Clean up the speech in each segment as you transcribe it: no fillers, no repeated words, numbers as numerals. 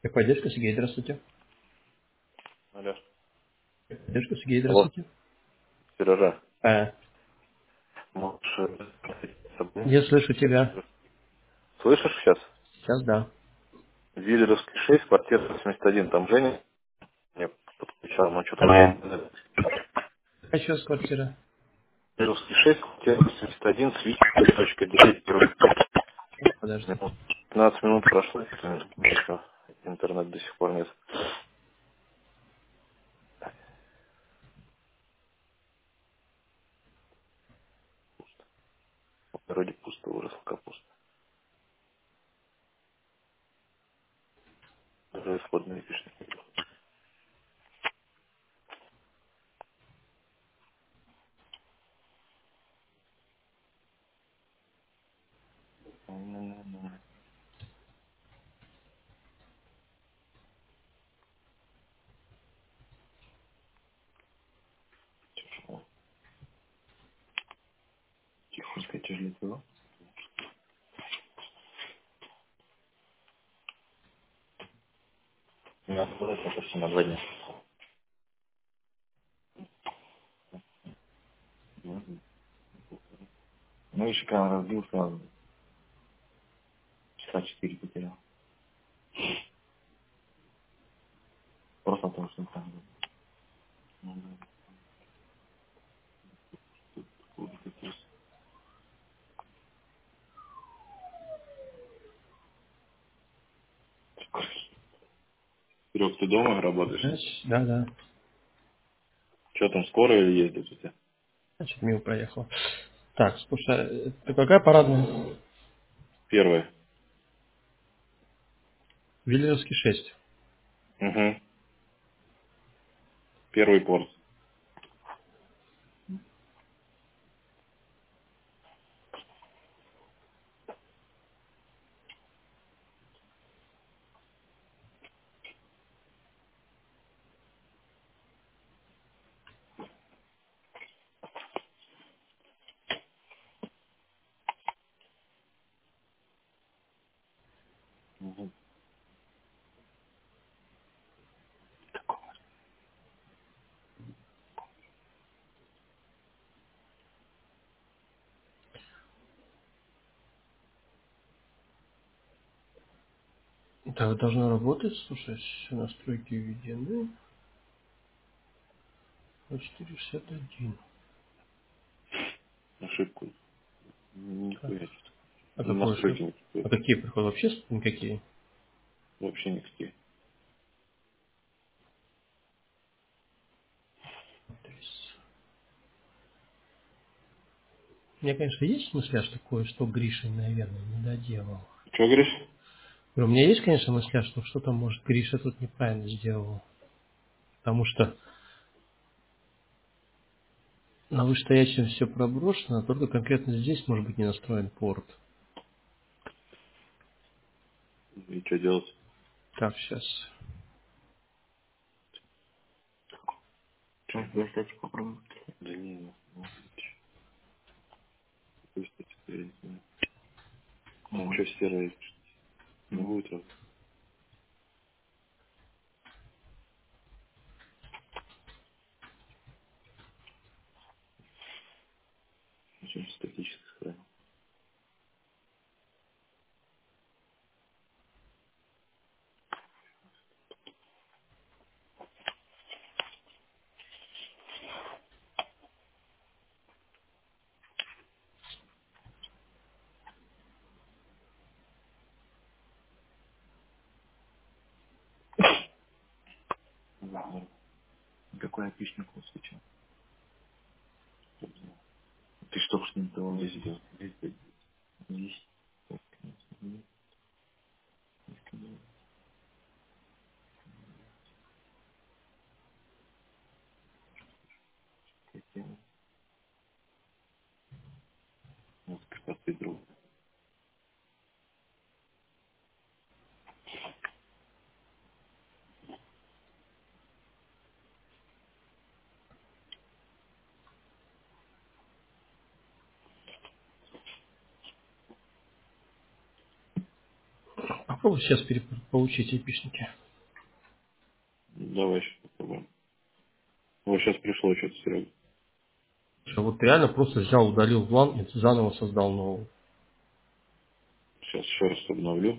Поддержка, Сергей, здравствуйте. Алло. Поддержка, Сергей, Алло, здравствуйте. Сережа, А, можешь с собой? я слышу тебя. Слышишь сейчас? Сейчас да. Виллеровский 6, квартира 81. Там Женя мне подключал, но что-то моя... А еще раз квартира. Виллеровский 6, квартира 81, свит.9. 15 15 минут прошло, еще интернет до сих пор нет. Вроде пусто, выросла капуста. Даже исходные пишет. Тихонько тяжело. Надо сказать, это все на 2 дня. Ну, еще когда разбился, часа 4 потерял. Просто потому, что там Серег, ты дома работаешь? Да, да. Что там, скоро или ездит у тебя? Значит, мимо проехал. Так, слушай, это какая парадная? Первое. Виллеровский 6. Угу. Первый порт. Угу. Так, должно работать. Слушай, все настройки введены. 461. Ошибку. Так, Нихуя что-то. а какую Настройки ошибку? никакой. А какие приходы? Вообще никакие? Вообще никакие. То есть, у меня, конечно, есть мысляж такое, что Гриша, наверное, не доделал. Что говоришь? У меня есть, конечно, мысля, что что-то, может, Гриша тут неправильно сделал. Потому что на вышестоящем все проброшено, а только конкретно здесь может быть не настроен порт. И что делать? Так, сейчас. Сейчас, я, кстати, попробую. Да не, ну, пусть это я не знаю. Там что серое? Не будет работать. Очень статически сохранил. Да. Какой опишник у сейчас? Ты что с ним того? Здесь сделал. Здесь. Вот, как ты друг. Попробуй сейчас получить эпишники. Давай сейчас попробуем. Вот сейчас пришло что-то, Серега. Вот реально просто взял, удалил план и заново создал новый. Сейчас еще раз обновлю.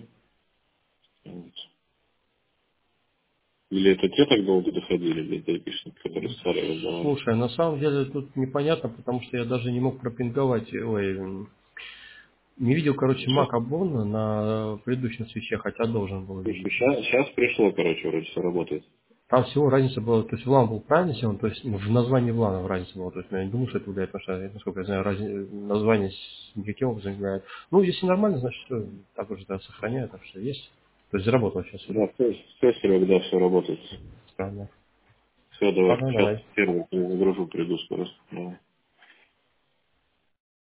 Или это те так долго доходили, или это эпишники, которые старые раздавали? Слушай, на самом деле тут непонятно, потому что я даже не мог пропинговать, не видел, короче, Сейчас, Mac Обона на предыдущем свече, хотя должен был видеть. сейчас пришло, короче, вроде все работает. Там всего разница была, то есть влан был правильно сделан, то есть в названии влана разница была, то есть я не думаю, что это влияет, потому что, насколько я знаю, название никаким образом не влияет. Ну, если нормально, значит, все, так уже да, сохраняю, так что есть. То есть заработал сейчас все, да? Да, все, Серега, да, все работает. Странно. Все, давай. Ладно, Сейчас давай. первый загружу, приду скоро. Давай.